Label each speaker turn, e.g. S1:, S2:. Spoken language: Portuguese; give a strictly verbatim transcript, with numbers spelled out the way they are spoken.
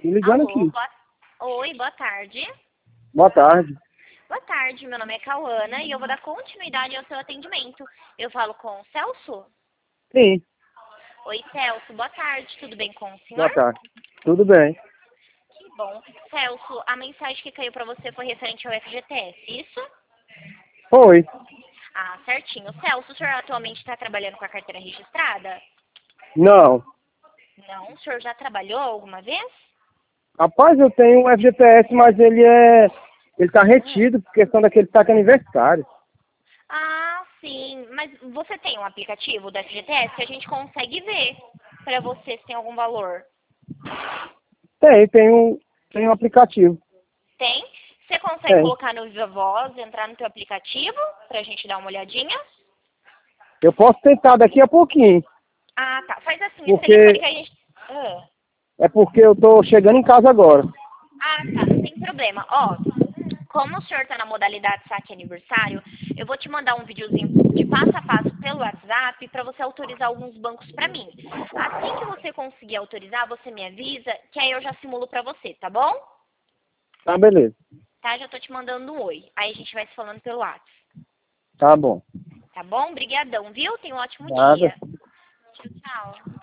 S1: Tô ligando
S2: Alô,
S1: aqui.
S2: boa... Oi, boa tarde.
S1: Boa tarde.
S2: Boa tarde, meu nome é Cauana e eu vou dar continuidade ao seu atendimento. Eu falo com o Celso?
S1: Sim,
S2: Oi, Celso, boa tarde, tudo bem com o senhor?
S1: boa tarde. Tudo bem.
S2: Que bom. Celso, a mensagem que caiu para você foi referente ao F G T S, isso?
S1: Foi.
S2: Ah, certinho. Celso, o senhor atualmente está trabalhando com a carteira registrada?
S1: Não.
S2: Não, o senhor já trabalhou alguma vez?
S1: Rapaz, eu tenho um F G T S, mas ele é... Ele tá retido por questão daquele saque aniversário.
S2: Ah, sim. Mas você tem um aplicativo do F G T S que a gente consegue ver para você se tem algum valor?
S1: Tem, tem um, tem um aplicativo.
S2: Tem? Você consegue
S1: Tem.
S2: colocar no Viva Voz, entrar no teu aplicativo pra gente dar uma olhadinha?
S1: Eu posso tentar daqui a pouquinho.
S2: Ah, tá. Faz assim, esse telefone
S1: Porque...
S2: que a gente... Ah,
S1: É porque eu tô chegando em casa agora.
S2: ah, tá. Não tem problema. Ó, como o senhor tá na modalidade saque aniversário, eu vou te mandar um videozinho de passo a passo pelo WhatsApp para você autorizar alguns bancos para mim. Assim que você conseguir autorizar, você me avisa, que aí eu já simulo para você, tá bom?
S1: Tá, beleza.
S2: Tá? Já tô te mandando um oi. Aí a gente vai se falando pelo WhatsApp.
S1: Tá bom.
S2: Tá bom? Obrigadão, viu? Tenha um ótimo
S1: Nada.
S2: dia. Tchau, tchau.